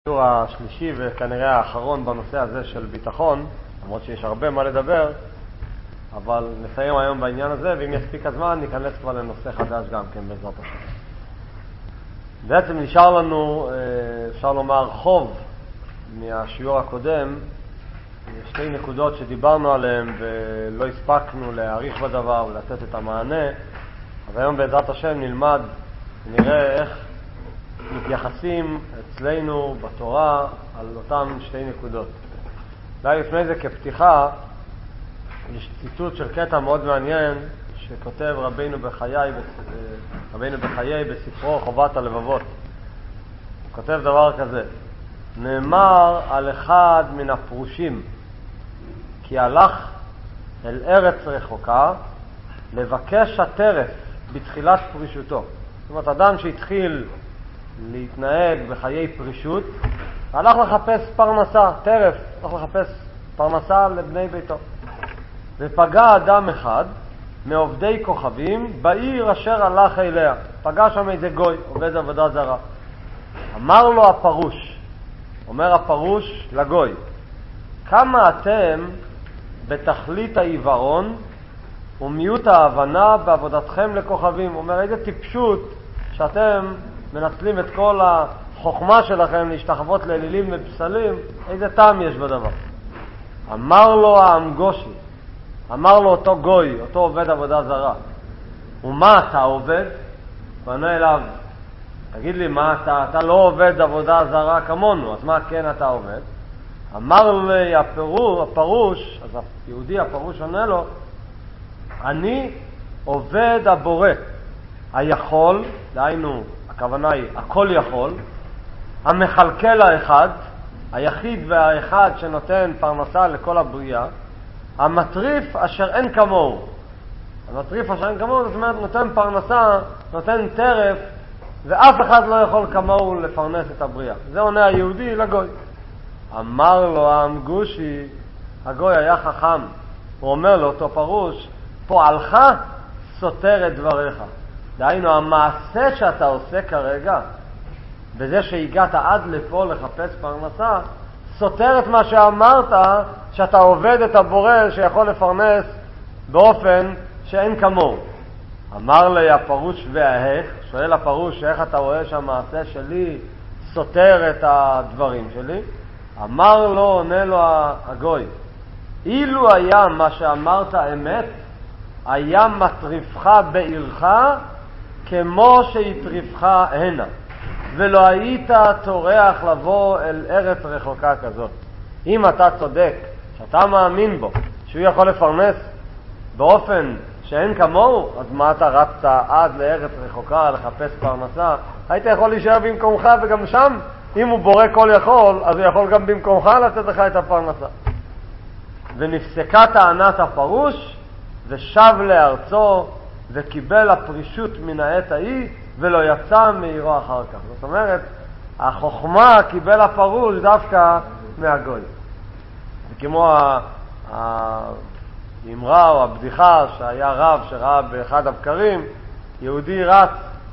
השיעור השלישי וכנראה האחרון בנושא הזה של ביטחון, למרות שיש הרבה מה לדבר, אבל נסיים היום בעניין הזה, ואם יספיק הזמן ניכנס כבר לנושא חדש גם כן בעזרת השם. בעצם נשאר לנו, אפשר לומר, חוב מהשיעור הקודם, שתי נקודות שדיברנו עליהן ולא הספקנו להאריך בדבר ולתת את המענה, אז היום בעזרת השם נלמד ונראה איך מתייחסים אצלנו בתורה על אותם שתי נקודות. אולי לפני זה כפתיחה, יש ציטוט של קטע מאוד מעניין שכותב רבינו בחיי בספרו חובת הלבבות. הוא כותב דבר כזה: נאמר על אחד מן הפרושים כי הלך אל ארץ רחוקה לבקש הטרף בתחילת פרישותו. זאת אומרת, אדם שהתחיל להתנהג בחיי פרישות, הלך לחפש פרנסה, טרף, הלך לחפש פרנסה לבני ביתו. ופגע אדם אחד מעובדי כוכבים בעיר אשר הלך אליה. פגע שם איזה גוי, עובד עבודה זרה. אמר לו הפרוש, אומר הפרוש לגוי, כמה אתם בתכלית העיוורון ומיעוט ההבנה בעבודתכם לכוכבים. הוא אומר, איזה טיפשות שאתם מנצלים את כל החוכמה שלכם להשתחוות לאלילים ובשלים, איזה טעם יש בדבר. אמר לו האמגושי, אמר לו אותו גוי, אותו עובד עבודה זרה, ומה אתה עובד? פנה אליו, תגיד לי, מה אתה לא עובד עבודה זרה כמונו, אז מה כן אתה עובד? אמר לי הפרוש, אז היהודי הפרוש עונה לו, אני עובד הבורא, היכול, דהיינו, הכוונה היא, הכל יכול, המחלקל האחד, היחיד והאחד שנותן פרנסה לכל הבריאה, המטריף אשר אין כמוהו. המטריף אשר אין כמוהו, זאת אומרת, נותן פרנסה, נותן טרף, ואף אחד לא יכול כמוהו לפרנס את הבריאה. זה עונה היהודי לגוי. אמר לו האמגושי, הגוי היה חכם, הוא אומר לו אותו פרוש, פועלך סותר את דבריך. דהיינו, המעשה שאתה עושה כרגע, בזה שהגעת עד לפה לחפש פרנסה, סותר את מה שאמרת, שאתה עובד את הבורא שיכול לפרנס באופן שאין כמוהו. אמר לי הפרוש והאיך, שואל הפרוש, איך אתה רואה שהמעשה שלי סותר את הדברים שלי? אמר לו, עונה לו הגוי, אילו היה מה שאמרת אמת, היה מטריפך בעירך כמו שהטריפך הנה, ולא היית טורח לבוא אל ארץ רחוקה כזאת. אם אתה צודק, שאתה מאמין בו, שהוא יכול לפרנס באופן שאין כמוהו, אז מה אתה רצת עד לארץ רחוקה לחפש פרנסה? היית יכול להישאר במקומך, וגם שם, אם הוא בורא כל יכול, אז הוא יכול גם במקומך לתת לך את הפרנסה. ונפסקה טענת הפרוש, ושב לארצו, וקיבל הפרישות מן העת ההיא, ולא יצא מעירו אחר כך. זאת אומרת, החוכמה קיבל הפרוש דווקא מהגוי. זה כמו האמרה או הבדיחה שהיה רב שראה באחד הבקרים, יהודי רץ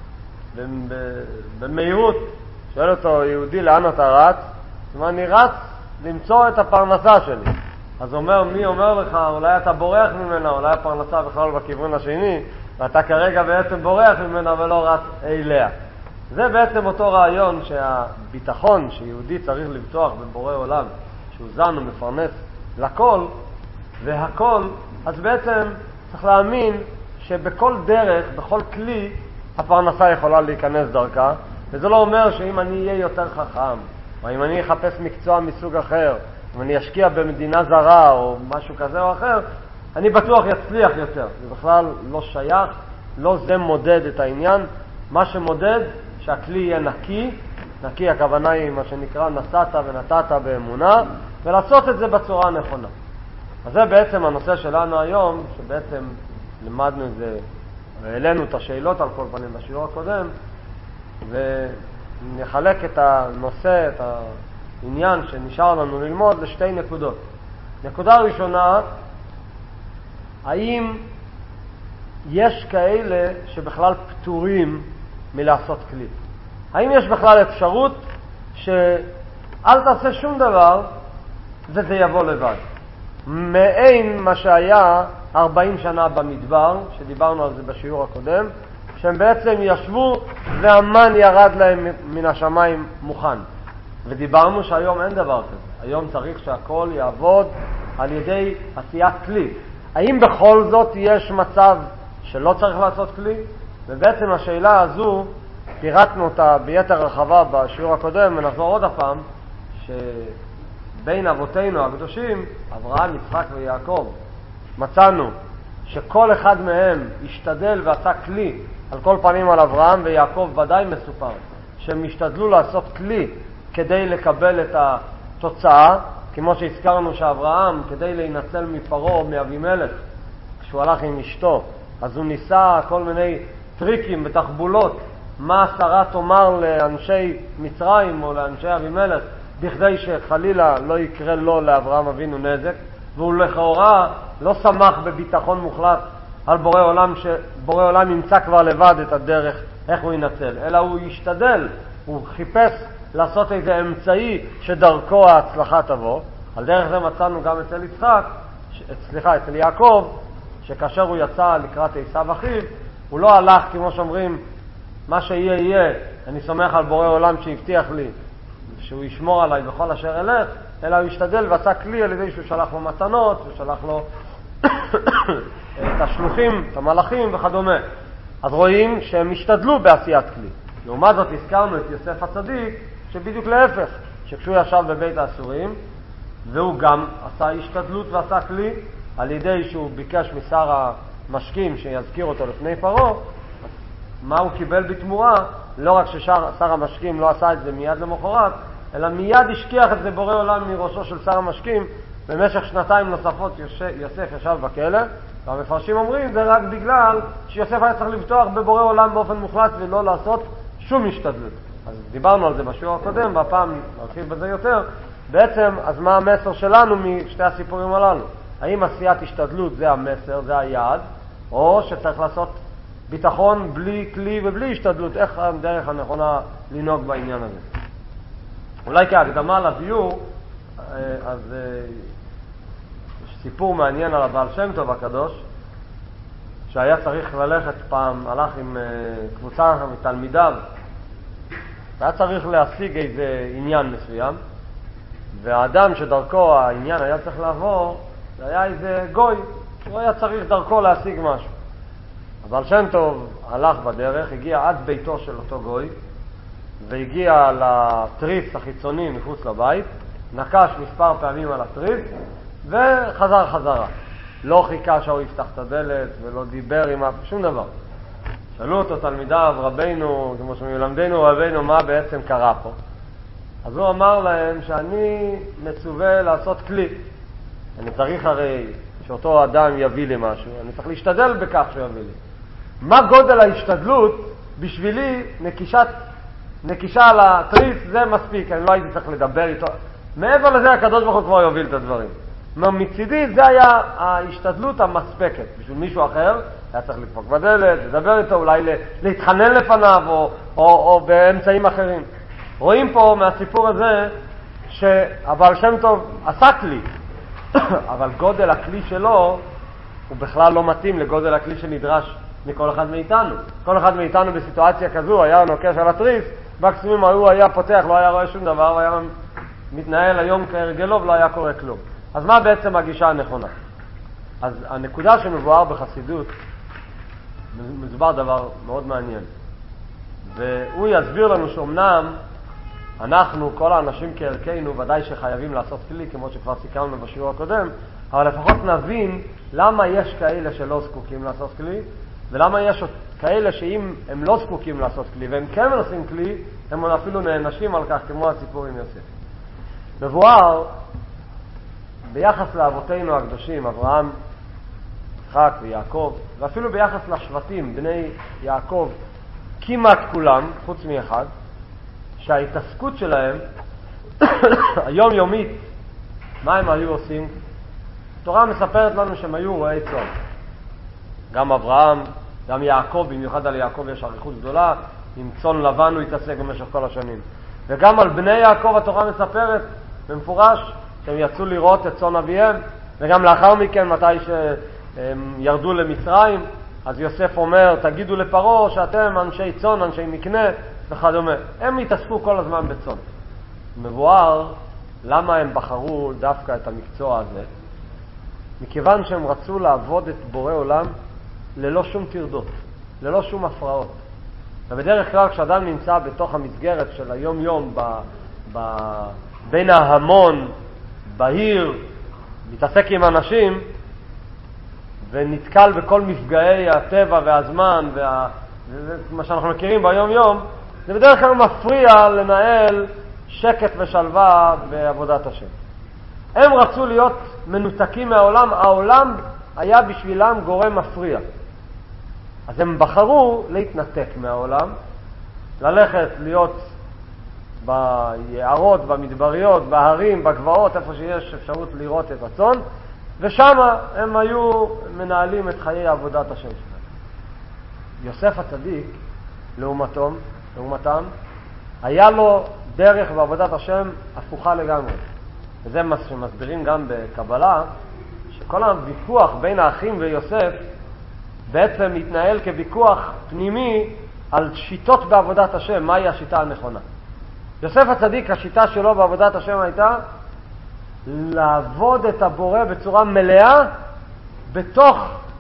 במהירות, שואל אותו יהודי, לאן אתה רץ? זאת אומרת, אני רץ למצוא את הפרנסה שלי. אז אומר, מי אומר לך, אולי אתה בורח ממנה, אולי הפרנסה בכלל בכיוון השני, ואתה כרגע בעצם בורח ממנה ולא רץ אליה. זה בעצם אותו רעיון שהביטחון שיהודי צריך לבטוח בבורא עולם, שהוא זן ומפרנס לכל והכל, אז בעצם צריך להאמין שבכל דרך, בכל כלי, הפרנסה יכולה להיכנס דרכה, וזה לא אומר שאם אני אהיה יותר חכם, או אם אני אחפש מקצוע מסוג אחר, אם אני אשקיע במדינה זרה או משהו כזה או אחר, אני בטוח יצליח יותר. זה בכלל לא שייך, לא זה מודד את העניין. מה שמודד שהכלי יהיה נקי, נקי הכוונה היא מה שנקרא נסעת ונתת באמונה, ולעשות את זה בצורה הנכונה. אז זה בעצם הנושא שלנו היום, שבעצם למדנו את זה, והעלינו את השאלות על כל פנים בשיעור הקודם, ונחלק את הנושא, את העניין שנשאר לנו ללמוד לשתי נקודות. נקודה ראשונה, האם יש כאלה שבכלל פטורים מלעשות כלי? האם יש בכלל אפשרות אל תעשה שום דבר, וזה יבוא לבד. מעין מה שהיה 40 שנה במדבר, שדיברנו על זה בשיעור הקודם, שהם בעצם ישבו והמן ירד להם מן השמיים מוכן. ודיברנו שהיום אין דבר כזה. היום צריך שהכל יעבוד על ידי עשיית כלי. האם בכל זאת יש מצב שלא צריך לעשות כלי? ובעצם השאלה הזו, פירטנו אותה ביתר רחבה בשיעור הקודם, ונחזור עוד הפעם, שבין אבותינו הקדושים, אברהם, יצחק ויעקב, מצאנו שכל אחד מהם השתדל ועשה כלי. על כל פנים על אברהם ויעקב ודאי מסופר שהם השתדלו לעשות כלי כדי לקבל את התוצאה, כמו שהזכרנו שאברהם, כדי להינצל מפרעה או מאבימלך, כשהוא הלך עם אשתו, אז הוא ניסה כל מיני טריקים ותחבולות, מה שרה תאמר לאנשי מצרים או לאנשי אבימלך, בכדי שחלילה לא יקרה לו לאברהם אבינו נזק, והוא לכאורה לא שמח בביטחון מוחלט על בורא עולם, שבורא עולם ימצא כבר לבד את הדרך איך הוא ינצל, אלא הוא ישתדל, הוא חיפש לעשות איזה אמצעי שדרכו ההצלחה תבוא. על דרך זה מצאנו גם אצל יצחק, אצל יעקב, שכאשר הוא יצא לקראת עשיו אחיו, הוא לא הלך כמו שאומרים, מה שיהיה יהיה, אני סומך על בורא עולם שהבטיח לי שהוא ישמור עליי בכל אשר אלך, אלא הוא השתדל ועשה כלי על ידי שהוא שלח לו מתנות, ושלח לו את השלוחים, את המלאכים וכדומה. אז רואים שהם השתדלו בעשיית כלי. לעומת זאת הזכרנו את יוסף הצדיק, שבדיוק להפך, שכשהוא ישב בבית האסורים, והוא גם עשה השתדלות ועשה כלי, על ידי שהוא ביקש משר המשקים שיזכיר אותו לפני פרעה, מה הוא קיבל בתמורה? לא רק ששר המשקים לא עשה את זה מיד למחרת, אלא מיד השכיח את זה בורא עולם מראשו של שר המשקים. במשך 2 נוספות יוסף ישב בכלא, והמפרשים אומרים זה רק בגלל שיוסף היה צריך לבטוח בבורא עולם באופן מוחלט ולא לעשות שום השתדלות. אז דיברנו על זה בשיעור הקודם, והפעם נרחיב בזה יותר. בעצם, אז מה המסר שלנו משתי הסיפורים הללו? האם עשיית השתדלות זה המסר, זה היעד, או שצריך לעשות ביטחון בלי כלי ובלי השתדלות? איך הדרך הנכונה לנהוג בעניין הזה? אולי כהקדמה לביור, אז יש סיפור מעניין על הבעל שם טוב הקדוש, שהיה צריך ללכת פעם, הלך עם קבוצה מתלמידיו, והיה צריך להשיג איזה עניין מסוים, והאדם שדרכו העניין היה צריך לעבור, זה היה איזה גוי, שהוא היה צריך דרכו להשיג משהו. הבעל שם טוב הלך בדרך, הגיע עד ביתו של אותו גוי, והגיע לתריס החיצוני מחוץ לבית, נקש מספר פעמים על התריס, וחזר חזרה. לא חיכה שהוא יפתח את הדלת, ולא דיבר עם שום דבר. שאלו אותו תלמידיו, רבינו, כמו שמלמדנו רבינו, מה בעצם קרה פה? אז הוא אמר להם שאני מצווה לעשות כלי. אני צריך הרי שאותו אדם יביא לי משהו, אני צריך להשתדל בכך שהוא יביא לי. מה גודל ההשתדלות? בשבילי נקישה על התריס זה מספיק, אני לא הייתי צריך לדבר איתו. מעבר לזה הקדוש ברוך הוא כבר יוביל את הדברים. מצידי זה היה ההשתדלות המספקת. בשביל מישהו אחר היה צריך לדפוק בדלת, לדבר איתו, אולי להתחנן לפניו או באמצעים אחרים. רואים פה מהסיפור הזה שהבעל שם טוב עשה כלי, אבל גודל הכלי שלו הוא בכלל לא מתאים לגודל הכלי שנדרש מכל אחד מאיתנו. כל אחד מאיתנו בסיטואציה כזו היה נוקש על התריס, מקסימום הוא היה פותח, לא היה רואה שום דבר, היה מתנהל היום כהרגלו ולא היה קורה כלום. אז מה בעצם הגישה הנכונה? אז הנקודה שמבואר בחסידות, מדובר דבר מאוד מעניין. והוא יסביר לנו שאומנם אנחנו, כל האנשים כערכנו, ודאי שחייבים לעשות כלי, כמו שכבר סיכמנו בשיעור הקודם, אבל לפחות נבין למה יש כאלה שלא זקוקים לעשות כלי, ולמה יש כאלה שאם הם לא זקוקים לעשות כלי, והם כן עושים כלי, הם אפילו נענשים על כך, כמו הסיפור עם יוסף. מבואר, ביחס לאבותינו הקדושים, אברהם, יצחק ויעקב, ואפילו ביחס לשבטים, בני יעקב, כמעט כולם, חוץ מאחד, שההתעסקות שלהם, היומיומית, מה הם היו עושים? התורה מספרת לנו שהם היו רועי צאן. גם אברהם, גם יעקב, במיוחד על יעקב יש אריכות גדולה, עם צאן לבן הוא התעסק במשך כל השנים. וגם על בני יעקב התורה מספרת במפורש שהם יצאו לראות את צאן אביהם, וגם לאחר מכן מתי שהם ירדו למצרים, אז יוסף אומר, תגידו לפרעה שאתם אנשי צאן, אנשי מקנה וכדומה. הם התעסקו כל הזמן בצאן. מבואר למה הם בחרו דווקא את המקצוע הזה, מכיוון שהם רצו לעבוד את בורא עולם ללא שום תרדות, ללא שום הפרעות. ובדרך כלל כשאדם נמצא בתוך המסגרת של היום-יום בין ההמון, בהיר, מתעסק עם אנשים ונתקל בכל מפגעי הטבע והזמן ומה שאנחנו מכירים ביום-יום, זה בדרך כלל מפריע לנהל שקט ושלווה בעבודת השם. הם רצו להיות מנותקים מהעולם, העולם היה בשבילם גורם מפריע. אז הם בחרו להתנתק מהעולם, ללכת להיות ביערות, במדבריות, בהרים, בגבעות, איפה שיש אפשרות לראות את הצאן, ושם הם היו מנהלים את חיי עבודת השם שלהם. יוסף הצדיק, לעומתם, היה לו דרך בעבודת השם הפוכה לגמרי. וזה מה שמסבירים גם בקבלה, שכל הוויכוח בין האחים ויוסף בעצם התנהל כוויכוח פנימי על שיטות בעבודת השם, מהי השיטה הנכונה. יוסף הצדיק, השיטה שלו בעבודת השם הייתה לעבוד את הבורא בצורה מלאה בתוך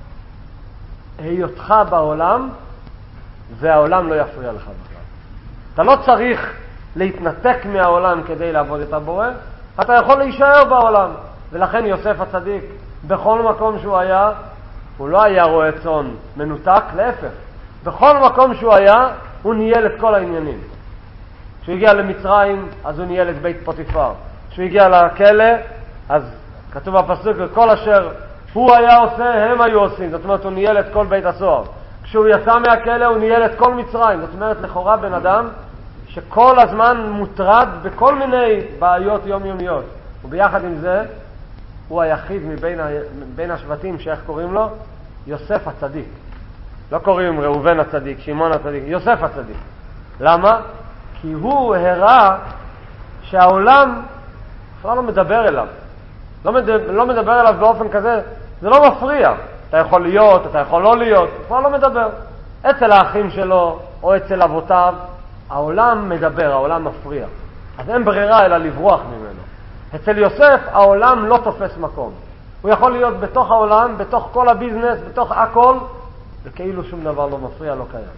היותך בעולם, והעולם לא יפריע לך בכלל. אתה לא צריך להתנתק מהעולם כדי לעבוד את הבורא, אתה יכול להישאר בעולם. ולכן יוסף הצדיק, בכל מקום שהוא היה, הוא לא היה רועה צאן מנותק, להפך. בכל מקום שהוא היה, הוא ניהל את כל העניינים. כשהוא הגיע למצרים, אז הוא ניהל את בית פוטיפר. כשהוא הגיע לכלא, אז כתוב בפסוק, כל אשר הוא היה עושה, הם היו עושים. זאת אומרת, הוא ניהל את כל בית הסוהר. כשהוא יצא מהכלא, הוא ניהל את כל מצרים. זאת אומרת, לכאורה בן אדם שכל הזמן מוטרד בכל מיני בעיות יומיומיות. וביחד עם זה, הוא היחיד מבין השבטים, שאיך קוראים לו? יוסף הצדיק. לא קוראים ראובן הצדיק, שמעון הצדיק, יוסף הצדיק. למה? כי הוא הראה שהעולם כבר לא מדבר אליו. לא מדבר אליו באופן כזה, זה לא מפריע. אתה יכול להיות, אתה יכול לא להיות, הוא כבר לא מדבר. אצל האחים שלו או אצל אבותיו, העולם מדבר, העולם מפריע. אז אין ברירה אלא לברוח ממנו. אצל יוסף העולם לא תופס מקום. הוא יכול להיות בתוך העולם, בתוך כל הביזנס, בתוך הכל, וכאילו שום דבר לא מפריע, לא קיים.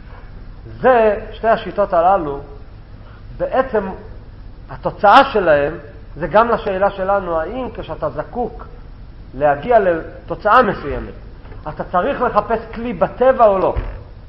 זה, שתי השיטות הללו, בעצם התוצאה שלהם, זה גם לשאלה שלנו, האם כשאתה זקוק להגיע לתוצאה מסוימת, אתה צריך לחפש כלי בטבע או לא?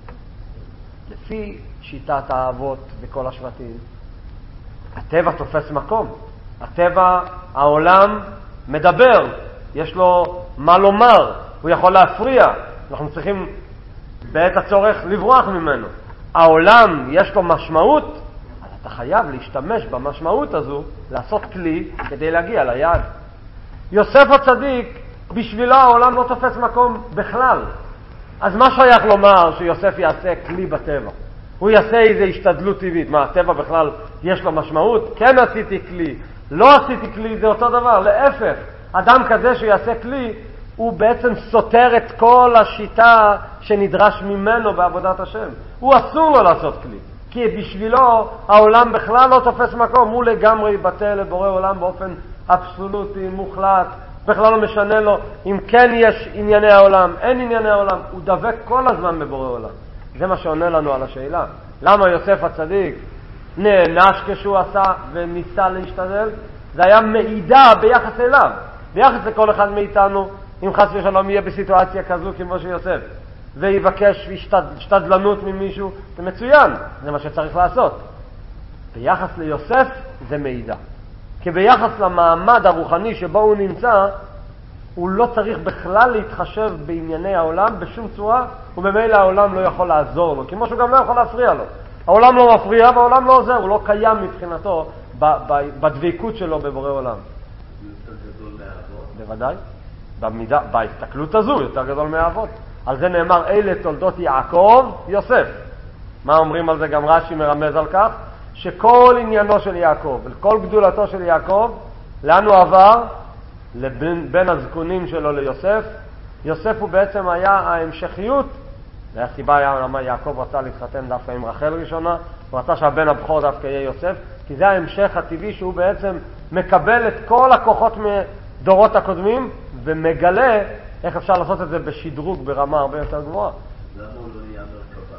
לפי שיטת האבות וכל השבטים, הטבע תופס מקום. הטבע, העולם מדבר, יש לו מה לומר, הוא יכול להפריע, אנחנו צריכים בעת הצורך לברוח ממנו. העולם יש לו משמעות, אז אתה חייב להשתמש במשמעות הזו, לעשות כלי כדי להגיע ליעד. יוסף הצדיק, בשבילו העולם לא תופס מקום בכלל. אז מה שייך לומר שיוסף יעשה כלי בטבע? הוא יעשה איזו השתדלות טבעית. מה, הטבע בכלל יש לו משמעות? כן עשיתי כלי, לא עשיתי כלי, זה אותו דבר. להפך, אדם כזה שיעשה כלי, הוא בעצם סותר את כל השיטה שנדרש ממנו בעבודת השם. הוא אסור לו לעשות כלי, כי בשבילו העולם בכלל לא תופס מקום. הוא לגמרי יבטל לבורא עולם באופן אבסולוטי, מוחלט. בכלל לא משנה לו אם כן יש ענייני העולם, אין ענייני העולם. הוא דבק כל הזמן בבורא עולם. זה מה שעונה לנו על השאלה. למה יוסף הצדיק נענש כשהוא עשה וניסה להשתדל? זה היה מעידה ביחס אליו, ביחס לכל אחד מאיתנו. אם חס ושלום יהיה בסיטואציה כזו כמו שיוסף ויבקש השתדלנות ממישהו, זה מצוין, זה מה שצריך לעשות. ביחס ליוסף זה מעידה, כי ביחס למעמד הרוחני שבו הוא נמצא, הוא לא צריך בכלל להתחשב בענייני העולם בשום צורה, ובמילא העולם לא יכול לעזור לו, כמו שהוא גם לא יכול להפריע לו. העולם לא מפריע והעולם לא עוזר, הוא לא קיים מבחינתו בדביקות שלו בבורא עולם. יותר גדול מהאבות? בוודאי. בהסתכלות הזו יותר גדול מהאבות. על זה נאמר, אלה תולדות יעקב, יוסף. מה אומרים על זה? גם רש"י מרמז על כך, שכל עניינו של יעקב, כל גדולתו של יעקב, לאן הוא עבר? לבן הזקונים שלו ליוסף. יוסף הוא בעצם היה ההמשכיות, והסיבה היה למה יעקב רצה להתחתן דווקא עם רחל ראשונה, הוא רצה שהבן הבכור דווקא יהיה יוסף, כי זה ההמשך הטבעי שהוא בעצם מקבל את כל הכוחות מדורות הקודמים, ומגלה איך אפשר לעשות את זה בשדרוג ברמה הרבה יותר גבוהה. למה הוא לא נהיה מרכבה?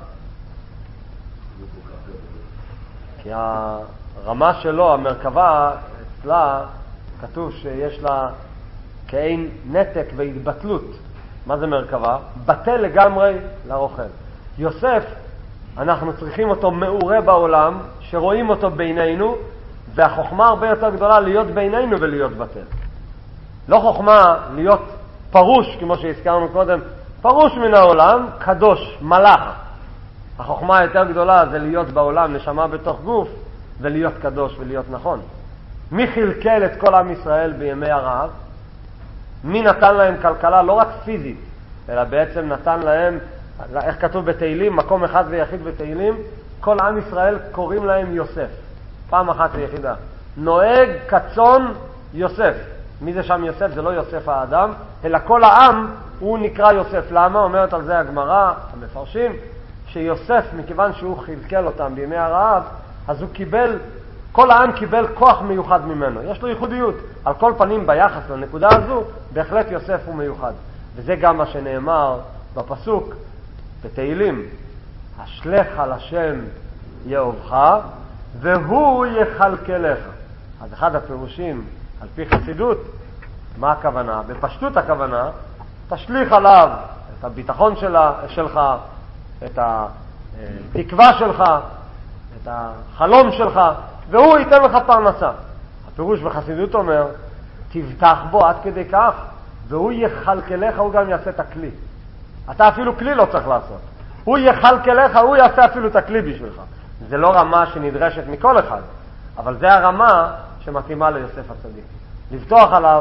כי הרמה שלו, המרכבה, אצלה כתוב שיש לה כאין נתק והתבטלות. מה זה מרכבה? בטל לגמרי לרוכל. יוסף, אנחנו צריכים אותו מעורה בעולם, שרואים אותו בינינו, והחוכמה הרבה יותר גדולה להיות בינינו ולהיות בטל. לא חוכמה להיות פרוש, כמו שהזכרנו קודם, פרוש מן העולם, קדוש, מלאך. החוכמה היותר גדולה זה להיות בעולם, נשמה בתוך גוף, ולהיות קדוש ולהיות נכון. מי חלקל את כל עם ישראל בימי הרעב? מי נתן להם כלכלה לא רק פיזית, אלא בעצם נתן להם, איך כתוב בתהילים, מקום אחד ויחיד בתהילים, כל עם ישראל קוראים להם יוסף. פעם אחת ויחידה. נוהג כצאן יוסף. מי זה שם יוסף? זה לא יוסף האדם, אלא כל העם הוא נקרא יוסף. למה? אומרת על זה הגמרא, המפרשים, שיוסף, מכיוון שהוא חלקל אותם בימי הרעב, אז הוא קיבל, כל העם קיבל כוח מיוחד ממנו. יש לו ייחודיות. על כל פנים ביחס לנקודה הזו, בהחלט יוסף הוא מיוחד. וזה גם מה שנאמר בפסוק, בתהילים, השלך על השם יאהבך, והוא יכלכלך. אז אחד הפירושים, על פי חסידות, מה הכוונה? בפשטות הכוונה, תשליך עליו את הביטחון שלך, את התקווה שלך, את החלום שלך, והוא ייתן לך פרנסה. הפירוש בחסידות אומר, תבטח בו עד כדי כך, והוא יכלכלך, הוא גם יעשה את הכלי. אתה אפילו כלי לא צריך לעשות. הוא יכלכלך, הוא יעשה אפילו את הכלי בשבילך. זה לא רמה שנדרשת מכל אחד, אבל זה הרמה שמתאימה ליוסף הצדיק. לבטוח עליו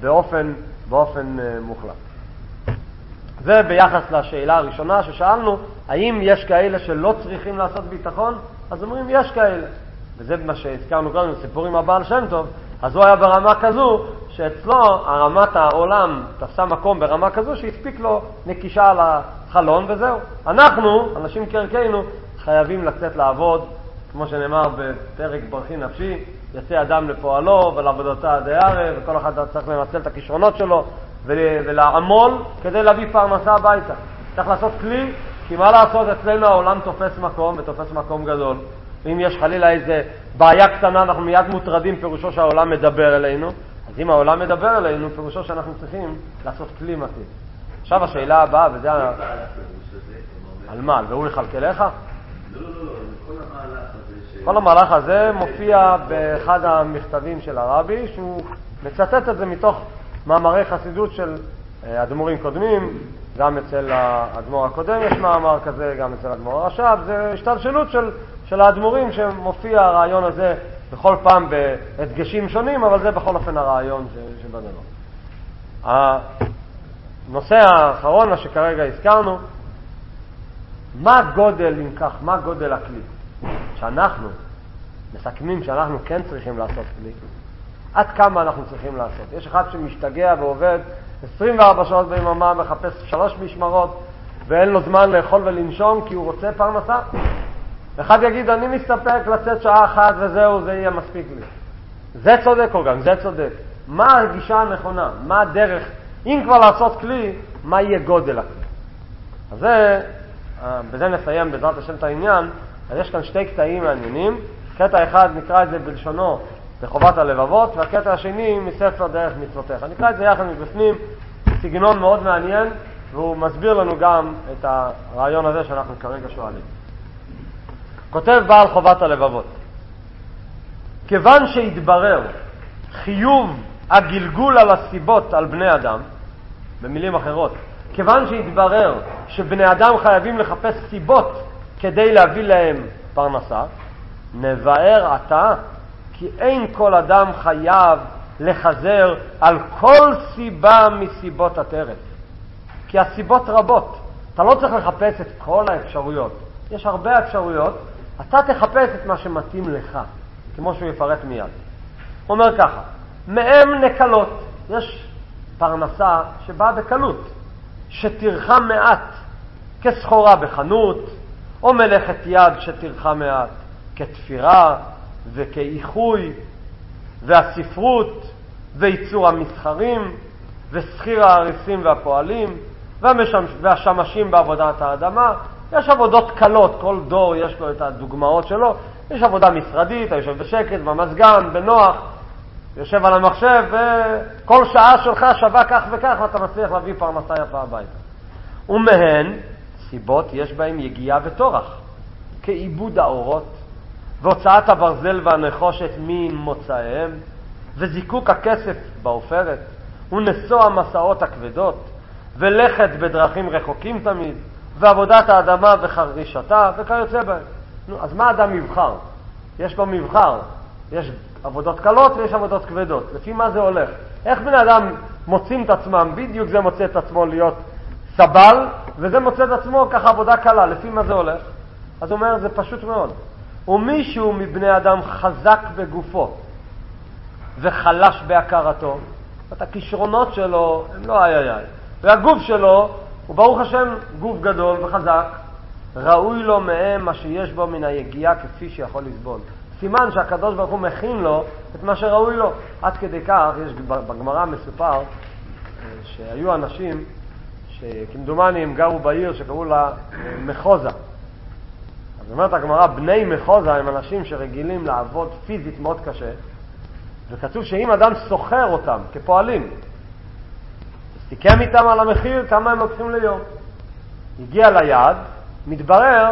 באופן מוחלט. זה ביחס לשאלה הראשונה ששאלנו, האם יש כאלה שלא צריכים לעשות ביטחון? אז אומרים, יש כאלה. וזה מה שהזכרנו קודם, סיפור עם הבעל שם טוב, אז הוא היה ברמה כזו, שאצלו הרמת העולם תפסה מקום ברמה כזו, שהספיק לו נקישה על החלון וזהו. אנחנו, אנשים כערכנו, חייבים לצאת לעבוד, כמו שנאמר בפרק ברכי נפשי, יצא אדם לפועלו ולעבודתה עד הערב, וכל אחד צריך לנצל את הכישרונות שלו ולעמול כדי להביא פרנסה הביתה. צריך לעשות כלי, כי מה לעשות, אצלנו העולם תופס מקום ותופס מקום גדול. ואם יש חלילה איזה בעיה קטנה, אנחנו מיד מוטרדים, פירושו שהעולם מדבר אלינו. אז אם העולם מדבר אלינו, פירושו שאנחנו צריכים לעשות כלי מתאים. עכשיו השאלה הבאה, וזה על מה? והוא יכלכלך? לא, כל המהלך הזה כל המהלך הזה מופיע באחד המכתבים של הרבי, שהוא מצטט את זה מתוך מאמרי חסידות של אדמו"רים קודמים. גם אצל האדמו"ר הקודם יש מאמר כזה, גם אצל האדמו"ר הרש"ב. זה השתלשלות של האדמו"רים שמופיע הרעיון הזה בכל פעם בהדגשים שונים, אבל זה בכל אופן הרעיון שבדבר. הנושא האחרון שכרגע הזכרנו, מה גודל, אם כך, מה גודל הכלי? שאנחנו מסכמים שאנחנו כן צריכים לעשות כלי. עד כמה אנחנו צריכים לעשות? יש אחד שמשתגע ועובד 24 שעות ביממה, מחפש 3 משמרות, ואין לו זמן לאכול ולנשום כי הוא רוצה פרנסה. אחד יגיד, אני מסתפק לצאת שעה אחת וזהו, זה יהיה מספיק לי. זה צודק או גם, זה צודק. מה הגישה הנכונה? מה הדרך? אם כבר לעשות כלי, מה יהיה גודל הכלי? אז בזה נסיים בעזרת השם את העניין. אז יש כאן 2 קטעים מעניינים. קטע אחד נקרא את זה בלשונו בחובת הלבבות, והקטע השני מספר דרך מצוותיך. נקרא את זה יחד מבפנים, סגנון מאוד מעניין, והוא מסביר לנו גם את הרעיון הזה שאנחנו כרגע שואלים. כותב בעל חובת הלבבות, כיוון שהתברר חיוב הגלגול על הסיבות על בני אדם, במילים אחרות, כיוון שהתברר שבני אדם חייבים לחפש סיבות כדי להביא להם פרנסה, נבאר עתה כי אין כל אדם חייב לחזר על כל סיבה מסיבות הטרף. כי הסיבות רבות. אתה לא צריך לחפש את כל האפשרויות. יש הרבה אפשרויות, אתה תחפש את מה שמתאים לך, כמו שהוא יפרט מיד. הוא אומר ככה, מהם נקלות, יש פרנסה שבאה בקלות, שתרחה מעט, כסחורה בחנות, או מלאכת יד שתרחה מעט, כתפירה וכאיחוי, והספרות, וייצור המסחרים, ושכיר העריסים והפועלים, והשמשים בעבודת האדמה. יש עבודות קלות, כל דור יש לו את הדוגמאות שלו. יש עבודה משרדית, אתה יושב בשקט, במזגן, בנוח, יושב על המחשב, וכל שעה שלך שווה כך וכך, ואתה מצליח להביא פרנסה יפה הביתה. ומהן סיבות יש בהם יגיעה וטורח, כעיבוד האורות, והוצאת הברזל והנחושת ממוצאיהם, וזיקוק הכסף בעופרת, ונשוא המסעות הכבדות, ולכת בדרכים רחוקים תמיד, ועבודת האדמה וחרישתה, וכיוצא בהם. אז מה אדם מבחר? יש לו מבחר. יש עבודות קלות ויש עבודות כבדות. לפי מה זה הולך? איך בני אדם מוצאים את עצמם? בדיוק זה מוצא את עצמו להיות סבל, וזה מוצא את עצמו ככה עבודה קלה. לפי מה זה הולך? אז הוא אומר, זה פשוט מאוד. ומישהו מבני אדם חזק בגופו, וחלש בהכרתו, את הכישרונות שלו הם לא איי. והגוף שלו הוא ברוך השם גוף גדול וחזק, ראוי לו מהם מה שיש בו מן היגיעה כפי שיכול לסבול. סימן שהקדוש ברוך הוא מכין לו את מה שראוי לו. עד כדי כך, יש בגמרא מסופר שהיו אנשים שכמדומני הם גרו בעיר שקראו לה מחוזה. אז אומרת הגמרא, בני מחוזה הם אנשים שרגילים לעבוד פיזית מאוד קשה, וכתוב שאם אדם סוחר אותם כפועלים, סיכם איתם על המחיר כמה הם לוקחים ליום. הגיע ליעד, מתברר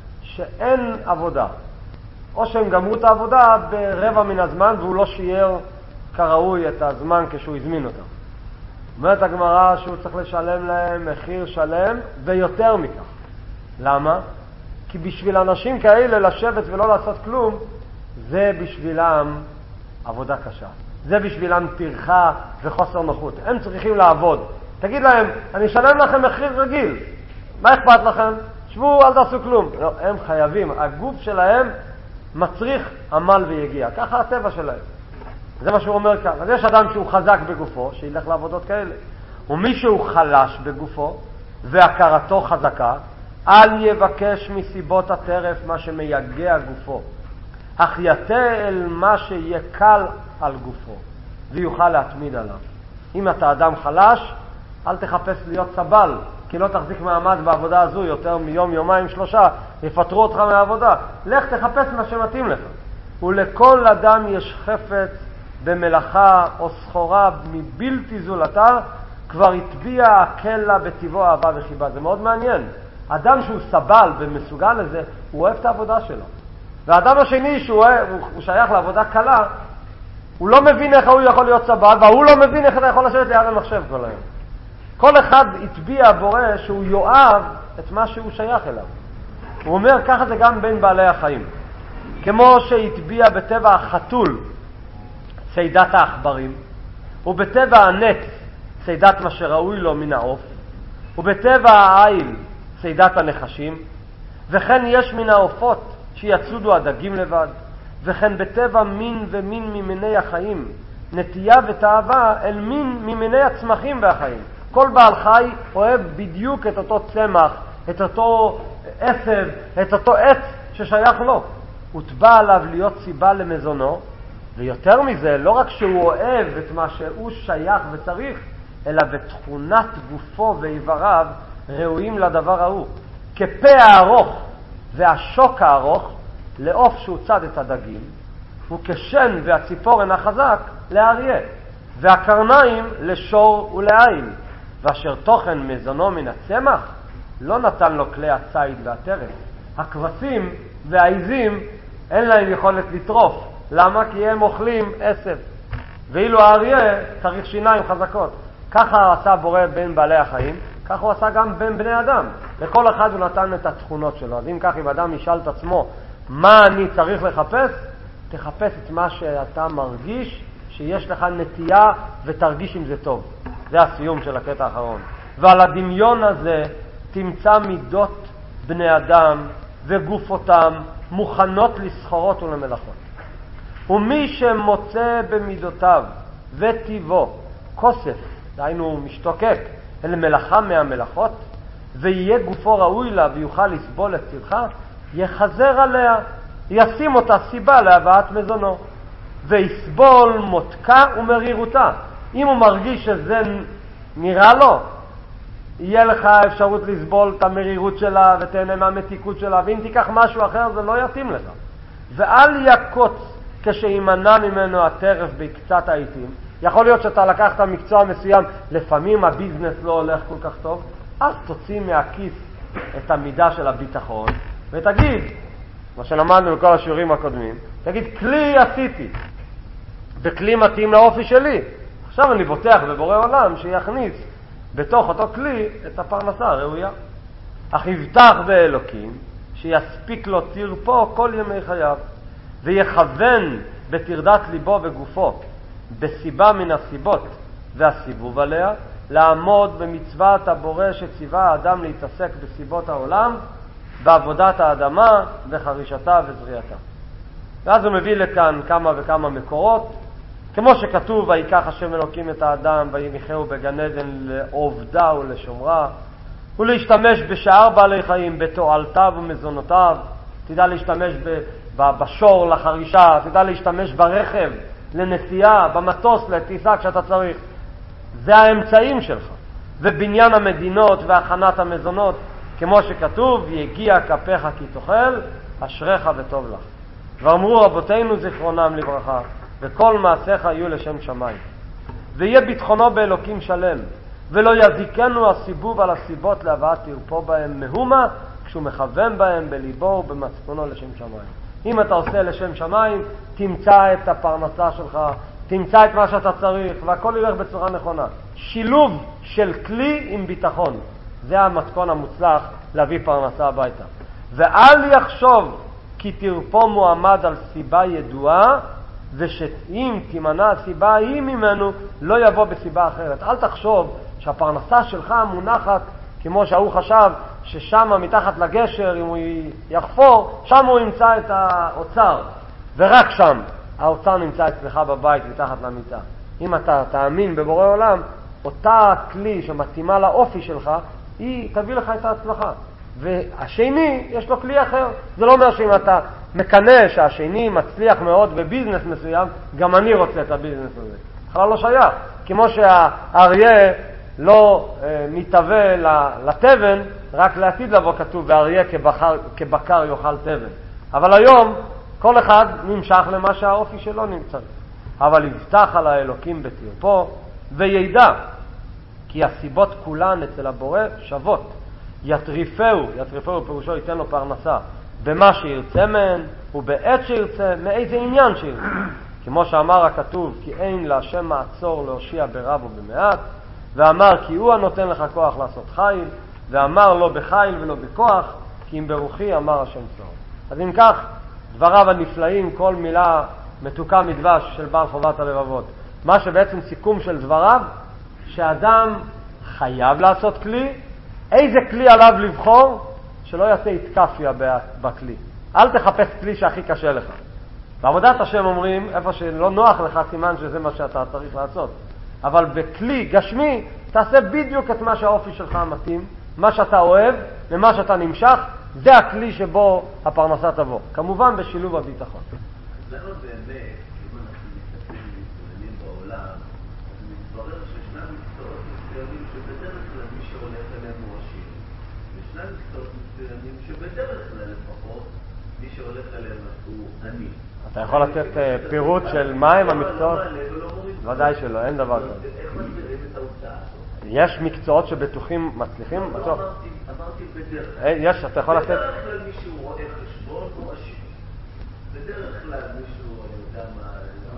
שאין עבודה. או שהם גמרו את העבודה ברבע מן הזמן, והוא לא שיער כראוי את הזמן כשהוא הזמין אותם. אומרת הגמרא שהוא צריך לשלם להם מחיר שלם ויותר מכך. למה? כי בשביל אנשים כאלה לשבת ולא לעשות כלום, זה בשבילם עבודה קשה. זה בשבילם טרחה וחוסר נוחות. הם צריכים לעבוד. תגיד להם, אני אשלם לכם מחיר רגיל. מה אכפת לכם? שבו, אל תעשו כלום. לא, הם חייבים. הגוף שלהם מצריך עמל ויגיע. ככה הטבע שלהם. זה מה שהוא אומר כאן. אז יש אדם שהוא חזק בגופו, שילך לעבודות כאלה. ומי שהוא חלש בגופו, והכרתו חזקה, אל יבקש מסיבות הטרף מה שמייגע גופו. אך יתה אל מה שיהיה קל על גופו, ויוכל להתמיד עליו. אם אתה אדם חלש, אל תחפש להיות סבל, כי לא תחזיק מעמד בעבודה הזו יותר מיום, יומיים, 3, יפטרו אותך מהעבודה. לך תחפש מה שמתאים לך. ולכל אדם יש חפץ במלאכה או סחורה מבלתי זולתה, כבר התביע הקלה בטבעו אהבה וחיבה. זה מאוד מעניין. אדם שהוא סבל ומסוגל לזה, הוא אוהב את העבודה שלו. והאדם השני שהוא שייך לעבודה קלה, הוא לא מבין איך הוא יכול להיות סבל, והוא לא מבין איך אתה יכול לשבת ליד המחשב כל היום. כל אחד התביע בורא שהוא יואב את מה שהוא שייך אליו. הוא אומר, ככה זה גם בין בעלי החיים. כמו שהתביע בטבע החתול צידת העכברים, ובטבע הנץ צידת מה שראוי לו מן העוף, ובטבע העיל צידת הנחשים, וכן יש מן העופות שיצודו הדגים לבד, וכן בטבע מין ומין ממיני החיים, נטייה ותאווה אל מין ממיני הצמחים והחיים. כל בעל חי אוהב בדיוק את אותו צמח, את אותו עשב, את אותו עץ ששייך לו. הוטבע עליו להיות סיבה למזונו, ויותר מזה, לא רק שהוא אוהב את מה שהוא שייך וצריך, אלא בתכונת גופו ואיבריו ראויים לדבר ההוא. כפה הארוך והשוק הארוך לעוף שהוא צד את הדגים, וכשן והציפורן החזק לאריה, והקרניים לשור ולעיל, ואשר תוכן מזונו מן הצמח לא נתן לו כלי הציד והטרף. הכבשים והעיזים אין להם יכולת לטרוף. למה? כי הם אוכלים עשב, ואילו האריה צריך שיניים חזקות. ככה עשה בורא בין בעלי החיים, ככה הוא עשה גם בין בני אדם. לכל אחד הוא נתן את התכונות שלו. אז אם כך, אם אדם ישאל את עצמו מה אני צריך לחפש, תחפש את מה שאתה מרגיש שיש לך נטייה ותרגיש אם זה טוב. זה הסיום של הקטע האחרון. ועל הדמיון הזה תמצא מידות בני אדם וגופותם מוכנות לסחורות ולמלאכות. ומי שמוצא במידותיו וטיבו כוסף, דהיינו משתוקק, אל מלאכה מהמלאכות, ויהיה גופו ראוי לה ויוכל לסבול את צלחה, יחזר עליה, ישים אותה סיבה להבאת מזונו, ויסבול מותקה ומרירותה. אם הוא מרגיש שזה נראה לו, יהיה לך אפשרות לסבול את המרירות שלה ותהנה מהמתיקות שלה, ואם תיקח משהו אחר זה לא יתאים לך. ואל יקוץ כשימנע ממנו הטרף בקצת העיתים. יכול להיות שאתה לקחת מקצוע מסוים, לפעמים הביזנס לא הולך כל כך טוב, אז תוציא מהכיס את המידה של הביטחון ותגיד, מה שלמדנו בכל השיעורים הקודמים, תגיד, כלי עשיתי, בכלי מתאים לאופי שלי. עכשיו אני בוטח בבורא עולם שיכניס בתוך אותו כלי את הפרנסה הראויה. אך יבטח באלוקים שיספיק לו תרפו כל ימי חייו, ויכוון בתרדת ליבו וגופו בסיבה מן הסיבות והסיבוב עליה, לעמוד במצוות הבורא שציווה האדם להתעסק בסיבות העולם, בעבודת האדמה, בחרישתה וזריעתה. ואז הוא מביא לכאן כמה וכמה מקורות, כמו שכתוב, ויקח השם אלוקים את האדם ויניחהו בגן עדן לעובדה ולשומרה, ולהשתמש בשאר בעלי חיים, בתועלתיו ומזונותיו. תדע להשתמש בשור לחרישה, תדע להשתמש ברכב לנסיעה, במטוס לטיסה כשאתה צריך. זה האמצעים שלך. ובניין המדינות והכנת המזונות, כמו שכתוב, יגיע כפיך כי תאכל, אשריך וטוב לך. ואמרו רבותינו זיכרונם לברכה, וכל מעשיך יהיו לשם שמיים. ויהיה ביטחונו באלוקים שלם, ולא יזיקנו הסיבוב על הסיבות להבאת תרפו בהם מהומה, כשהוא מכוון בהם בליבו ובמצפונו לשם שמיים. אם אתה עושה לשם שמיים, תמצא את הפרנסה שלך, תמצא את מה שאתה צריך, והכל ילך בצורה נכונה. שילוב של כלי עם ביטחון, זה המתכון המוצלח להביא פרנסה הביתה. ואל יחשוב כי תרפו מועמד על סיבה ידועה, ושאם תימנע הסיבה היא ממנו, לא יבוא בסיבה אחרת. אל תחשוב שהפרנסה שלך מונחת כמו שהוא חשב, ששם מתחת לגשר, אם הוא יחפור, שם הוא ימצא את האוצר, ורק שם האוצר נמצא אצלך בבית מתחת למיטה. אם אתה תאמין בבורא עולם, אותה כלי שמתאימה לאופי שלך, היא תביא לך את ההצלחה. והשני יש לו כלי אחר. זה לא אומר שאם אתה מקנה שהשני מצליח מאוד בביזנס מסוים, גם אני רוצה את הביזנס הזה. בכלל לא שייך. כמו שהאריה לא מתהווה לתבן, רק לעתיד לבוא כתוב, והאריה כבקר יאכל תבן. אבל היום כל אחד נמשך למה שהאופי שלו נמצא. אבל יבטח על האלוקים בתרפו, וידע כי הסיבות כולן אצל הבורא שוות. יטריפהו פירושו ייתן לו פרנסה, במה שירצה מהן ובעת שירצה, מאיזה עניין שירצה. כמו שאמר הכתוב, כי אין להשם מעצור להושיע ברב ובמעט, ואמר כי הוא הנותן לך כוח לעשות חיל, ואמר לא בחיל ולא בכוח, כי אם ברוחי אמר השם צור. אז אם כך, דבריו הנפלאים, כל מילה מתוקה מדבש של בעל חובת הלבבות. מה שבעצם סיכום של דבריו, שאדם חייב לעשות כלי, איזה כלי עליו לבחור? שלא יעשה התקפיה בכלי. אל תחפש כלי שהכי קשה לך. בעבודת השם אומרים, איפה שלא נוח לך, סימן שזה מה שאתה צריך לעשות. אבל בכלי גשמי, תעשה בדיוק את מה שהאופי שלך מתאים, מה שאתה אוהב ומה שאתה נמשך, זה הכלי שבו הפרנסה תבוא. כמובן בשילוב הביטחון. אז למה באמת, אם אנחנו מסתכלים ומתבוננים בעולם, אז מתברר שישנם מקצועות מסוימים שבדרך כלל מי שהולך אליהם הוא עשיר. וישנם מקצועות מסוימים שבדרך כלל לפחות מי שהולך אליהם הוא עני. אתה יכול לתת פירוט של מהם המקצועות? ודאי שלא, אין דבר כזה. איך מסבירים את העובדה? יש מקצועות שבטוחים מצליחים? אמרתי בדרך כלל. יש, אתה יכול לתת... בדרך כלל מישהו רואה חשבון הוא עשיר. בדרך כלל מישהו, אני יודע מה,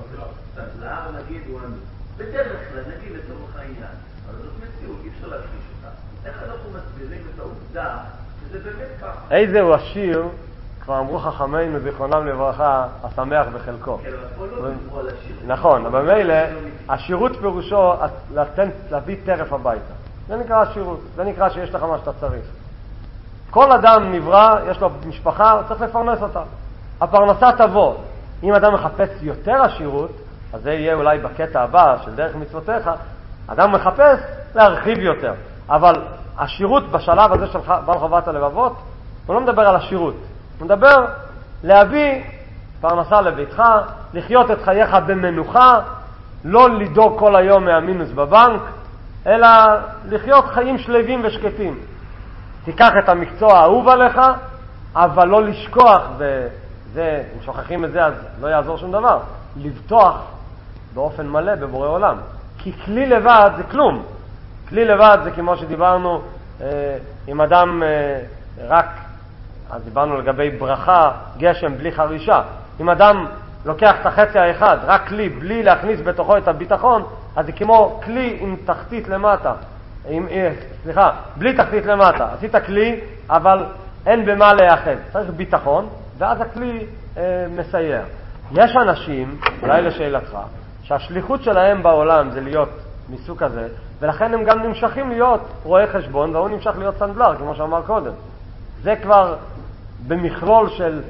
סנדלר נגיד הוא עני. בדרך כלל נגיד לצורך העניין. אבל זאת מציאות, אי אפשר להכחיש אותה. איך אנחנו מסבירים את העובדה שזה באמת ככה? איזה הוא עשיר, כבר אמרו חכמינו זיכרונם לברכה, השמח בחלקו. כן, אבל פה לא דיברו על עשיר. נכון, אבל מילא, השירות פירושו להביא טרף הביתה. זה נקרא השירות, זה נקרא שיש לך מה שאתה צריך. כל אדם נברא, יש לו משפחה, צריך לפרנס אותה. הפרנסה תבוא. אם אדם מחפש יותר עשירות, אז זה יהיה אולי בקטע הבא של דרך מצוותיך, אדם מחפש להרחיב יותר. אבל עשירות בשלב הזה של בעל חובת הלבבות, הוא לא מדבר על עשירות. הוא מדבר להביא פרנסה לביתך, לחיות את חייך במנוחה, לא לדאוג כל היום מהמינוס בבנק, אלא לחיות חיים שלווים ושקטים. תיקח את המקצוע האהוב עליך, אבל לא לשכוח, וזה, אם שוכחים את זה אז לא יעזור שום דבר, לבטוח באופן מלא בבורא עולם. כי כלי לבד זה כלום. כלי לבד זה כמו שדיברנו, אם אדם רק, אז דיברנו לגבי ברכה, גשם בלי חרישה. אם אדם לוקח את החצי האחד, רק כלי, בלי להכניס בתוכו את הביטחון, אז זה כמו כלי עם תחתית למטה. בלי תחתית למטה. עשית כלי, אבל אין במה להיאחד. צריך ביטחון, ואז הכלי מסייע. יש אנשים, אולי לשאלתך, שהשליחות שלהם בעולם זה להיות מסוג כזה, ולכן הם גם נמשכים להיות רואי חשבון, והוא נמשך להיות סנדלר, כמו שאמר קודם. זה כבר במכלול של,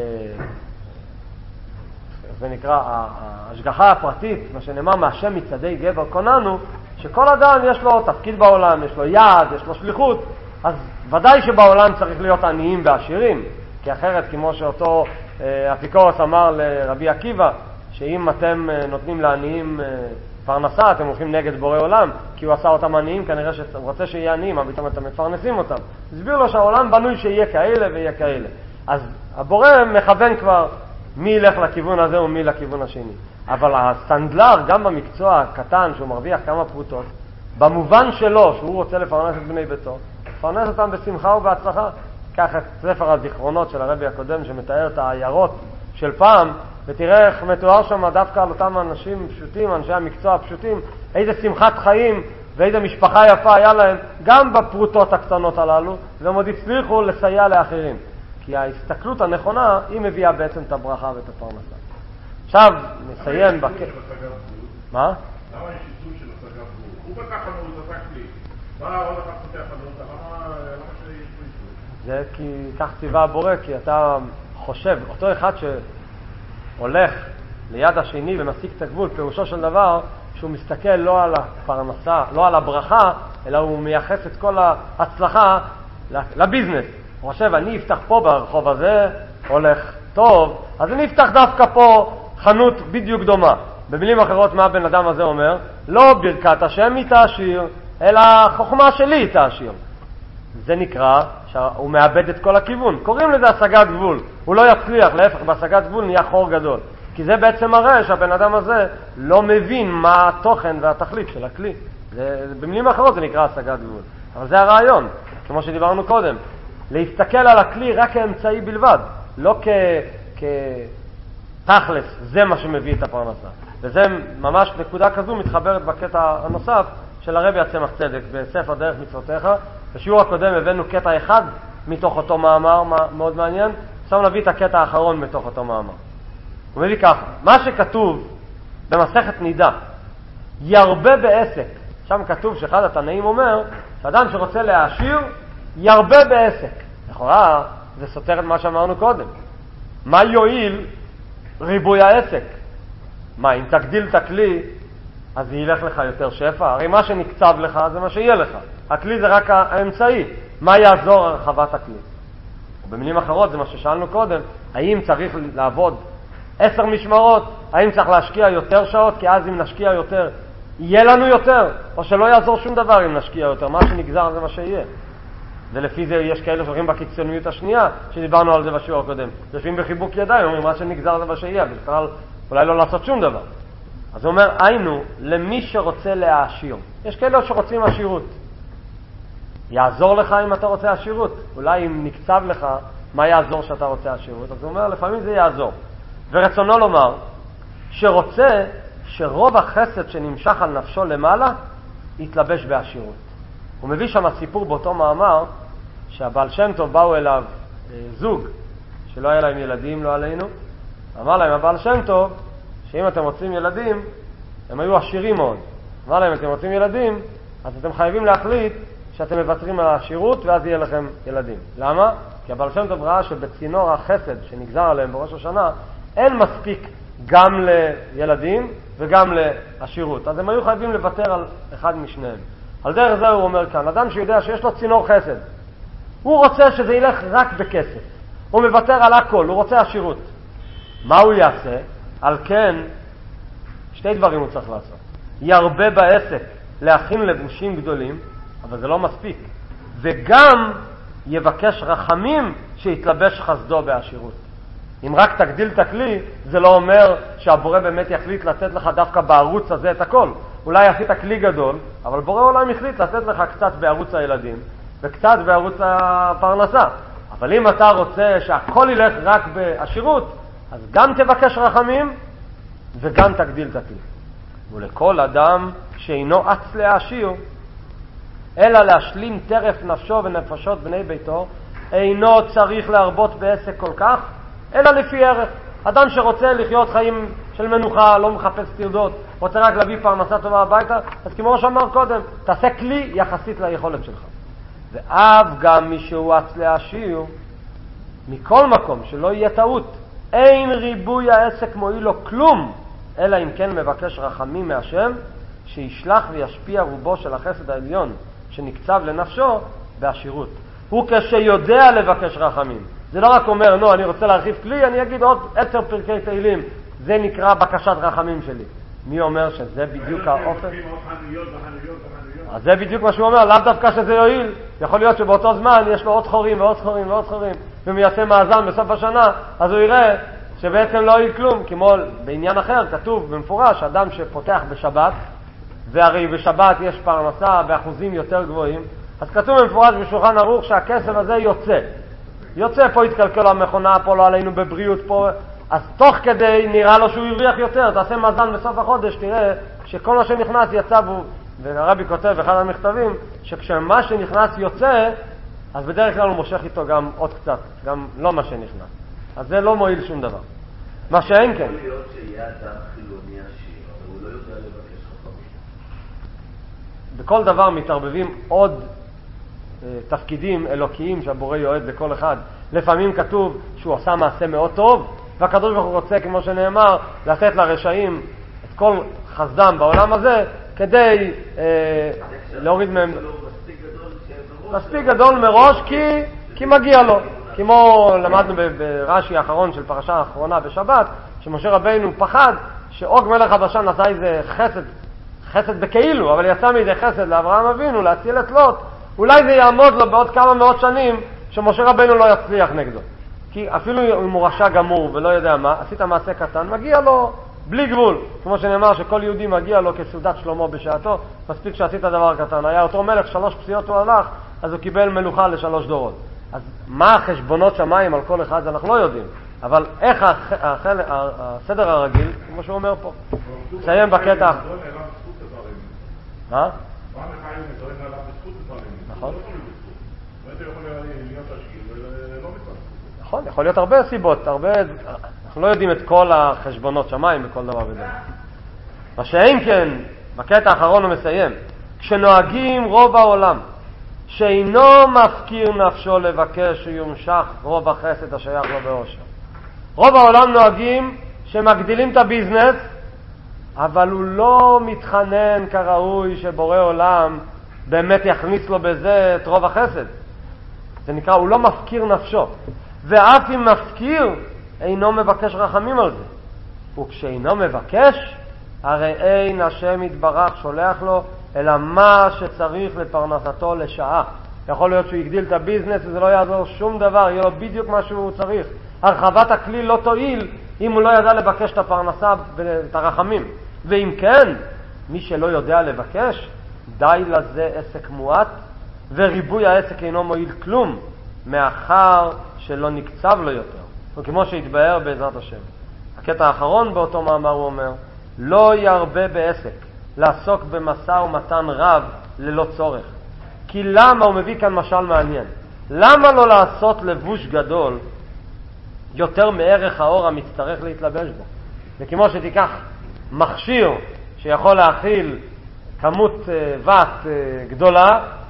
זה נקרא, ההשגחה הפרטית, מה שנאמר מהשם מצדי גבר קוננו, שכל אדם יש לו תפקיד בעולם, יש לו יעד, יש לו שליחות, אז ודאי שבעולם צריך להיות עניים ועשירים, כי אחרת, כמו שאותו אפיקורס אמר לרבי עקיבא, שאם אתם נותנים לעניים פרנסה, אתם הולכים נגד בורא עולם, כי הוא עשה אותם עניים, כנראה שהוא רוצה שיהיה עניים, אבל פתאום אתם מפרנסים אותם. הסביר לו שהעולם בנוי שיהיה כאלה ויהיה כאלה. אז הבורא מכוון כבר מי ילך לכיוון הזה ומי לכיוון השני. אבל הסנדלר, גם במקצוע הקטן, שהוא מרוויח כמה פרוטות, במובן שלו, שהוא רוצה לפרנס את בני ביתו, לפרנס אותם בשמחה ובהצלחה. קח את ספר הזיכרונות של הרבי הקודם, שמתאר את העיירות של פעם, ותראה איך מתואר שם דווקא על אותם אנשים פשוטים, אנשי המקצוע הפשוטים, איזה שמחת חיים ואיזה משפחה יפה היה להם, גם בפרוטות הקטנות הללו, והם עוד הצליחו לסייע לאחרים. כי ההסתכלות הנכונה, היא מביאה בעצם את הברכה ואת הפרנסה. עכשיו, נסיים מה? למה יש איסור של השגת גבול? הוא פתח חנות, עסק לי. מה עוד אחד פותח חנות? למה שיש פה איסור? זה כי כך ציווה הבורא, כי אתה חושב, אותו אחד שהולך ליד השני ומסיק את הגבול, פירושו של דבר שהוא מסתכל לא על הפרנסה, לא על הברכה, אלא הוא מייחס את כל ההצלחה לביזנס. הוא חושב, אני אפתח פה ברחוב הזה, הולך טוב, אז אני אפתח דווקא פה חנות בדיוק דומה. במילים אחרות, מה הבן אדם הזה אומר? לא ברכת השם היא תעשיר, אלא חוכמה שלי היא תעשיר. זה נקרא שהוא מאבד את כל הכיוון. קוראים לזה השגת גבול. הוא לא יצליח, להפך, בהשגת גבול נהיה חור גדול. כי זה בעצם מראה שהבן אדם הזה לא מבין מה התוכן והתכלית של הכלי. במילים אחרות זה נקרא השגת גבול. אבל זה הרעיון, כמו שדיברנו קודם. להסתכל על הכלי רק כאמצעי בלבד, לא כתכלס, זה מה שמביא את הפרנסה. וזה ממש נקודה כזו מתחברת בקטע הנוסף של הרבי הצמח צדק בספר דרך מצוותיך. בשיעור הקודם הבאנו קטע אחד מתוך אותו מאמר מאוד מעניין, עכשיו נביא את הקטע האחרון מתוך אותו מאמר. הוא מביא ככה, מה שכתוב במסכת נידה, ירבה בעסק, שם כתוב שאחד התנאים אומר, שאדם שרוצה להעשיר, ירבה בעסק. לכאורה זה סותר את מה שאמרנו קודם. מה יועיל ריבוי העסק? מה, אם תגדיל את הכלי, אז ילך לך יותר שפע? הרי מה שנקצב לך זה מה שיהיה לך. הכלי זה רק האמצעי. מה יעזור הרחבת הכלי? במילים אחרות זה מה ששאלנו קודם, האם צריך לעבוד 10 משמרות? האם צריך להשקיע יותר שעות? כי אז אם נשקיע יותר, יהיה לנו יותר? או שלא יעזור שום דבר אם נשקיע יותר? מה שנגזר זה מה שיהיה. ולפי זה יש כאלה שהולכים בקיצוניות השנייה, שדיברנו על זה בשיעור הקודם. יושבים בחיבוק ידיים, אומרים מה שנגזר זה מה שיהיה, בכלל אולי לא לעשות שום דבר. אז הוא אומר, היינו, למי שרוצה להעשיר. יש כאלה שרוצים עשירות. יעזור לך אם אתה רוצה עשירות. אולי אם נקצב לך, מה יעזור שאתה רוצה עשירות? אז הוא אומר, לפעמים זה יעזור. ורצונו לומר, שרוצה שרוב החסד שנמשך על נפשו למעלה, יתלבש בעשירות. הוא מביא שם סיפור באותו מאמר, שהבעל שם טוב באו אליו זוג, שלא היה להם ילדים, לא עלינו. אמר להם הבעל שם טוב, שאם אתם רוצים ילדים, הם היו עשירים מאוד. אמר להם, אתם רוצים ילדים, אז אתם חייבים להחליט שאתם מוותרים על העשירות ואז יהיה לכם ילדים. למה? כי הבעל שם טוב ראה שבצינור החסד שנגזר עליהם בראש השנה אין מספיק גם לילדים וגם לעשירות. אז הם היו חייבים לוותר על אחד משניהם. על דרך זה הוא אומר כאן, אדם שיודע שיש לו צינור חסד, הוא רוצה שזה ילך רק בכסף. הוא מוותר על הכל, הוא רוצה עשירות. מה הוא יעשה? על כן, שתי דברים הוא צריך לעשות. ירבה בעסק להכין לבושים גדולים, אבל זה לא מספיק. וגם יבקש רחמים שיתלבש חסדו בעשירות. אם רק תגדיל את הכלי, זה לא אומר שהבורא באמת יחליט לתת לך דווקא בערוץ הזה את הכל. אולי עשית כלי גדול, אבל בורא עולם החליט לתת לך קצת בערוץ הילדים, וקצת בערוץ הפרנסה. אבל אם אתה רוצה שהכל ילך רק בעשירות, אז גם תבקש רחמים, וגם תגדיל את הכלי. ולכל אדם שאינו אץ להעשיר, אלא להשלים טרף נפשו ונפשות בני ביתו, אינו צריך להרבות בעסק כל כך, אלא לפי ערך. אדם שרוצה לחיות חיים של מנוחה, לא מחפש טרדות, רוצה רק להביא פרנסה טובה הביתה, אז כמו שאמר קודם, תעשה כלי יחסית ליכולת שלך. ואף גם מי שהוא אץ להעשיר, מכל מקום שלא יהיה טעות, אין ריבוי העסק מועיל לו כלום, אלא אם כן מבקש רחמים מהשם, שישלח וישפיע רובו של החסד העליון שנקצב לנפשו בעשירות. הוא כשיודע לבקש רחמים. זה לא רק אומר, נו, אני רוצה להרחיב כלי, אני אגיד עוד 10 פרקי תהילים. זה נקרא בקשת רחמים שלי. מי אומר שזה בדיוק האופן? אז זה בדיוק מה שהוא אומר, לאו דווקא שזה יועיל. יכול להיות שבאותו זמן יש לו עוד חורים ועוד חורים ועוד חורים, ואם יעשה מאזן בסוף השנה, אז הוא יראה שבעצם לא יועיל כלום. כמו בעניין אחר, כתוב במפורש, אדם שפותח בשבת, והרי בשבת יש פרנסה באחוזים יותר גבוהים, אז כתוב במפורש בשולחן ערוך שהכסף הזה יוצא פה התקלקל המכונה, פה לא עלינו בבריאות פה, אז תוך כדי נראה לו שהוא ירוויח יותר. תעשה מאזן בסוף החודש, תראה שכל מה שנכנס יצא בו. והרבי כותב באחד המכתבים שכשמה שנכנס יוצא, אז בדרך כלל הוא מושך איתו גם עוד קצת, גם לא מה שנכנס. אז זה לא מועיל שום דבר. מה שאין כן. יכול להיות שיהיה אדם חילוני עשיר, אבל הוא לא יודע לבקש חכמים. בכל דבר מתערבבים עוד תפקידים אלוקיים שהבורא יועד לכל אחד. לפעמים כתוב שהוא עשה מעשה מאוד טוב, והקדוש ברוך הוא רוצה, כמו שנאמר, לתת לרשעים את כל חסדם בעולם הזה, כדי להוריד מהם מספיק גדול מראש, כי מגיע לו. כמו למדנו ברש"י האחרון של פרשה האחרונה בשבת, שמשה רבינו פחד שאוג מלך הבשן עשה איזה חסד בכאילו, אבל יצא מזה חסד לאברהם אבינו להציל את לוט. אולי זה יעמוד לו בעוד כמה מאות שנים שמשה רבינו לא יצליח נגדו. כי אפילו אם הוא רשע גמור ולא יודע מה, עשית מעשה קטן, מגיע לו בלי גבול. כמו שנאמר שכל יהודי מגיע לו כסעודת שלמה בשעתו, מספיק שעשית דבר קטן. היה אותו מלך 3 פסיעות הוא הלך, אז הוא קיבל מלוכה ל3 דורות. אז מה החשבונות שמיים על כל אחד, אנחנו לא יודעים. אבל איך הסדר הרגיל, כמו שהוא אומר פה. נסיים בקטע. מה? נכון. נכון, יכול להיות הרבה סיבות, אנחנו לא יודעים את כל החשבונות שמיים בכל דבר ודבר. מה שאין כן, בקטע האחרון הוא מסיים, כשנוהגים רוב העולם, שאינו מפקיר נפשו לבקש שיומשך רוב החסד השייך לו באושר. רוב העולם נוהגים שמגדילים את הביזנס, אבל הוא לא מתחנן כראוי שבורא עולם באמת יכניס לו בזה את רוב החסד. זה נקרא, הוא לא מפקיר נפשו. ואף אם מפקיר, אינו מבקש רחמים על זה. וכשאינו מבקש, הרי אין השם יתברך שולח לו, אלא מה שצריך לפרנסתו לשעה. יכול להיות שהוא יגדיל את הביזנס וזה לא יעזור שום דבר, יהיה לו בדיוק מה שהוא צריך. הרחבת הכלי לא תועיל אם הוא לא ידע לבקש את הפרנסה ואת הרחמים. ואם כן, מי שלא יודע לבקש, די לזה עסק מועט, וריבוי העסק אינו מועיל כלום, מאחר שלא נקצב לו יותר. וכמו שהתבהר בעזרת השם. הקטע האחרון באותו מאמר הוא אומר, לא ירבה בעסק לעסוק במשא ומתן רב ללא צורך. כי למה, הוא מביא כאן משל מעניין, למה לא לעשות לבוש גדול יותר מערך האור המצטרך להתלבש בו? וכמו שתיקח מכשיר שיכול להכיל כמות ות גדולה,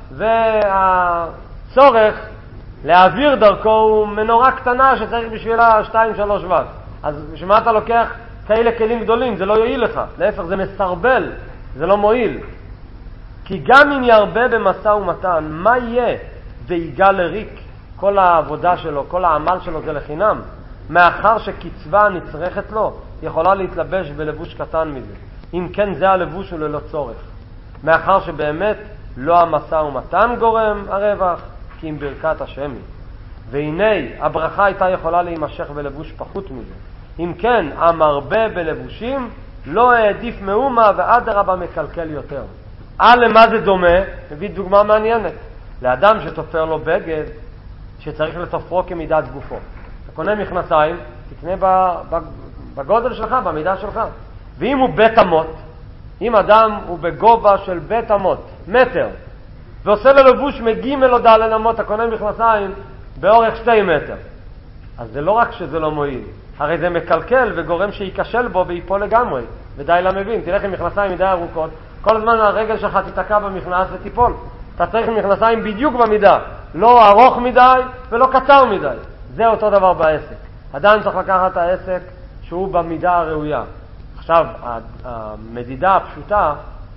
והצורך להעביר דרכו הוא מנורה קטנה שצריך בשבילה 2-3 וואט. אז בשביל מה אתה לוקח כאלה כלים גדולים? זה לא יועיל לך. להפך, זה מסרבל, זה לא מועיל. כי גם אם ירבה במשא ומתן, מה יהיה ויגע לריק? כל העבודה שלו, כל העמל שלו זה לחינם. מאחר שקצבה נצרכת לו, יכולה להתלבש בלבוש קטן מזה. אם כן, זה הלבוש הוא ללא צורך. מאחר שבאמת לא המשא ומתן גורם הרווח, כי אם ברכת השם היא. והנה, הברכה הייתה יכולה להימשך בלבוש פחות מזה. אם כן, המרבה בלבושים לא העדיף מאומה ואדרבה מקלקל יותר. למה זה דומה? מביא דוגמה מעניינת. לאדם שתופר לו בגד שצריך לתופרו כמידת גופו. אתה קונה מכנסיים, תקנה בגודל שלך, במידה שלך. ואם הוא בית אמות, אם אדם הוא בגובה של בית אמות, מטר, ועושה לו לבוש מגימל או ד' אמות, אתה קונה מכנסיים באורך 2 מטר. אז זה לא רק שזה לא מועיל, הרי זה מקלקל וגורם שיקשל בו ויפול לגמרי. ודי למבין, תלך עם מכנסיים מדי ארוכות, כל הזמן הרגל שלך תתקע במכנס ותיפול. אתה צריך מכנסיים בדיוק במידה, לא ארוך מדי ולא קצר מדי. זה אותו דבר בעסק. אדם צריך לקחת את העסק שהוא במידה הראויה. עכשיו, המדידה הפשוטה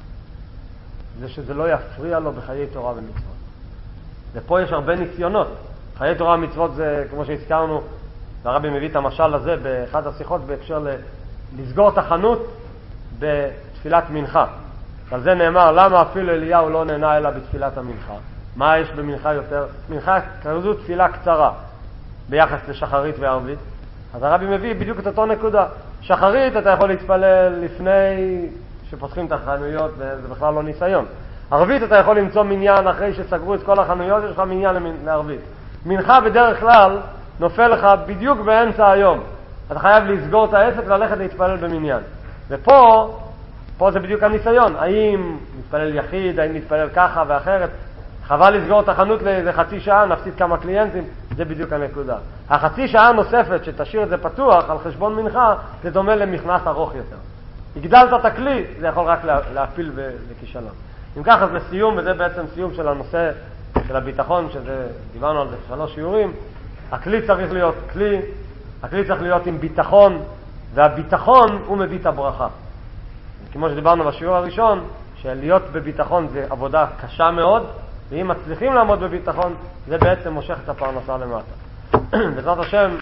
זה שזה לא יפריע לו בחיי תורה ומצוות. ופה יש הרבה ניסיונות. חיי תורה ומצוות זה, כמו שהזכרנו, והרבי מביא את המשל הזה באחד השיחות בהקשר לסגור את החנות בתפילת מנחה. על זה נאמר, למה אפילו אליהו לא נהנה אלא בתפילת המנחה? מה יש במנחה יותר? מנחה כזו תפילה קצרה ביחס לשחרית וערבית. אז הרבי מביא בדיוק את אותו נקודה. שחרית אתה יכול להתפלל לפני שפותחים את החנויות, וזה בכלל לא ניסיון. ערבית אתה יכול למצוא מניין אחרי שסגרו את כל החנויות, יש לך מניין לערבית. מנחה בדרך כלל נופל לך בדיוק באמצע היום. אתה חייב לסגור את העסק וללכת להתפלל במניין. ופה זה בדיוק הניסיון. האם להתפלל יחיד, האם להתפלל ככה ואחרת. חבל לסגור את החנות לאיזה חצי שעה, נפסיד כמה קליינטים, זה בדיוק הנקודה. החצי שעה הנוספת שתשאיר את זה פתוח על חשבון מנחה, זה דומה למכנס ארוך יותר. הגדלת את הכלי, זה יכול רק להפיל לכישלון. אם ככה, אז לסיום, וזה בעצם סיום של הנושא של הביטחון, דיברנו על זה 3 שיעורים, הכלי צריך להיות כלי, הכלי צריך להיות עם ביטחון, והביטחון הוא מביא את הברכה. כמו שדיברנו בשיעור הראשון, שלהיות בביטחון זה עבודה קשה מאוד, ואם מצליחים לעמוד בביטחון, זה בעצם מושך את הפרנסה למטה. בעזרת השם,